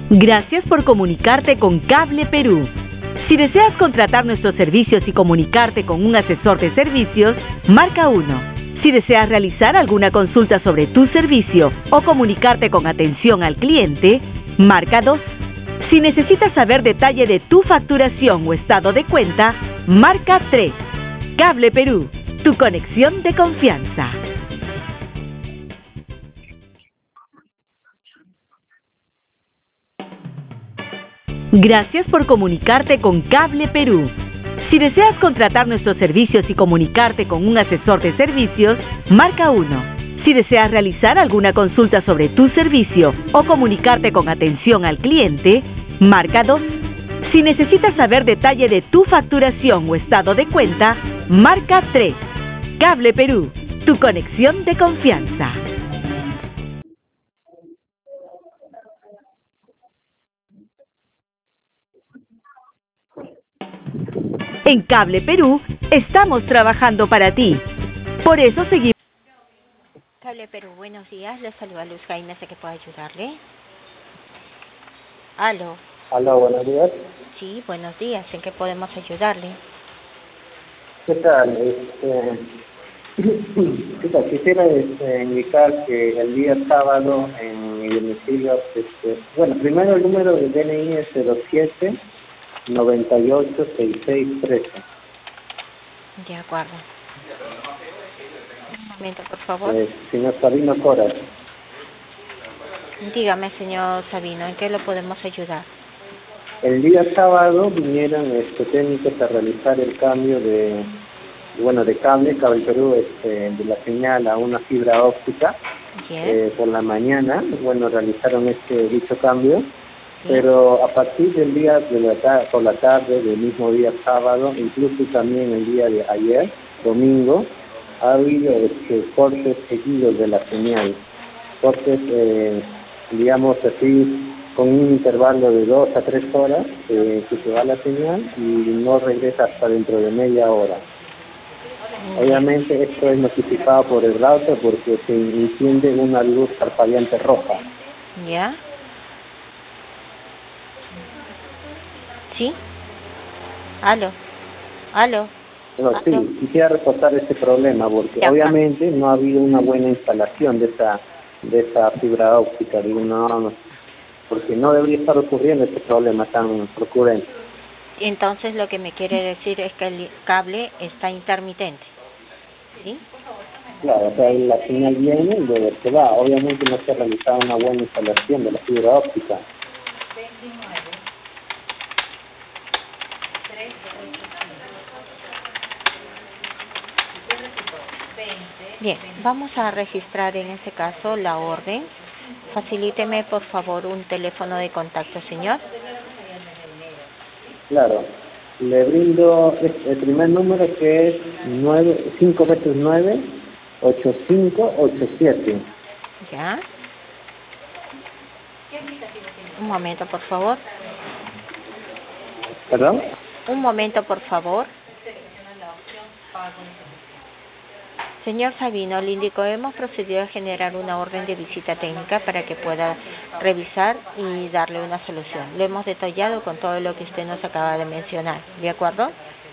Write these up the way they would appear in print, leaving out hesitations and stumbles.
Gracias por comunicarte con Cable Perú. Si deseas contratar nuestros servicios y comunicarte con un asesor de servicios, marca 1. Si deseas realizar alguna consulta sobre tu servicio o comunicarte con atención al cliente, marca 2. Si necesitas saber detalle de tu facturación o estado de cuenta, marca 3. Cable Perú, tu conexión de confianza. Gracias por comunicarte con Cable Perú. Si deseas contratar nuestros servicios y comunicarte con un asesor de servicios, marca 1. Si deseas realizar alguna consulta sobre tu servicio o comunicarte con atención al cliente, marca 2. Si necesitas saber detalle de tu facturación o estado de cuenta, marca 3. Cable Perú, tu conexión de confianza. En Cable Perú, estamos trabajando para ti. Por eso seguimos. Cable Perú, buenos días. Les saluda Luz Jaime, sé que puedo ayudarle. Aló. Aló, buenos días. Sí, buenos días. ¿En qué podemos ayudarle? ¿Qué tal? ¿Qué tal? Quisiera indicar que el día sábado en mi domicilio, bueno, primero el número de DNI es 07 98 66 13. De acuerdo. Un momento, por favor. Señor Sabino Coras. Dígame, señor Sabino, ¿en qué lo podemos ayudar? El día sábado vinieron técnicos a realizar el cambio de Cable Perú, de la señal a una fibra óptica. Yes. Por la mañana, realizaron dicho cambio, pero a partir del día por la tarde del mismo día sábado, incluso también el día de ayer, domingo, ha habido cortes seguidos de la señal, cortes, digamos así, con un intervalo de 2 a 3 horas que se va la señal y no regresa hasta dentro de media hora. Obviamente esto es notificado por el router porque se enciende una luz parpadeante roja. ¿Ya? ¿Sí? ¿Aló? ¿Aló? Pero sí, quisiera reportar este problema porque obviamente no ha habido una buena instalación de esa fibra óptica, porque no debería estar ocurriendo este problema tan recurrente. Entonces lo que me quiere decir es que el cable está intermitente, ¿sí? Claro, o sea, la señal viene y luego se va. Obviamente no se ha realizado una buena instalación de la fibra óptica. Bien, vamos a registrar en ese caso la orden. Facilíteme, por favor, un teléfono de contacto, señor. Claro, le brindo el primer número que es 5 veces 9, 8587. ¿Ya? Un momento, por favor. ¿Perdón? Un momento, por favor. Señor Sabino, le indico, hemos procedido a generar una orden de visita técnica para que pueda revisar y darle una solución. Lo hemos detallado con todo lo que usted nos acaba de mencionar, ¿de acuerdo?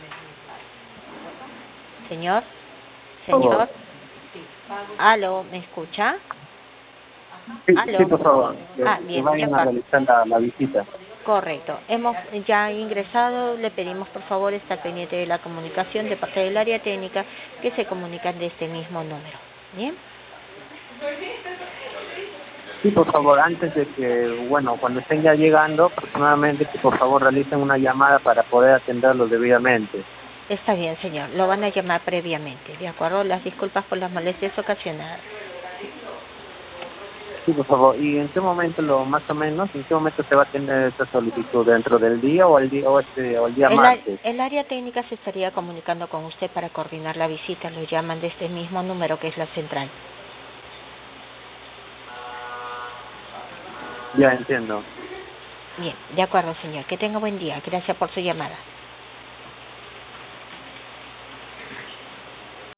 Señor, señor. Aló, ¿me escucha? Sí, por favor. Bien, que vayan a realizar la visita. Correcto. Hemos ya ingresado, le pedimos por favor estar pendiente de la comunicación de parte del área técnica que se comunican de este mismo número. ¿Bien? Sí, por favor, antes de que, cuando estén ya llegando, personalmente, que por favor realicen una llamada para poder atenderlo debidamente. Está bien, señor. Lo van a llamar previamente, ¿de acuerdo? Las disculpas por las molestias ocasionadas. Sí, por favor. ¿Y en qué momento, en qué momento se va a tener esta solicitud? ¿Dentro del día o el día martes? El área técnica se estaría comunicando con usted para coordinar la visita. Lo llaman de este mismo número que es la central. Ya entiendo. Bien, de acuerdo, señor. Que tenga buen día. Gracias por su llamada.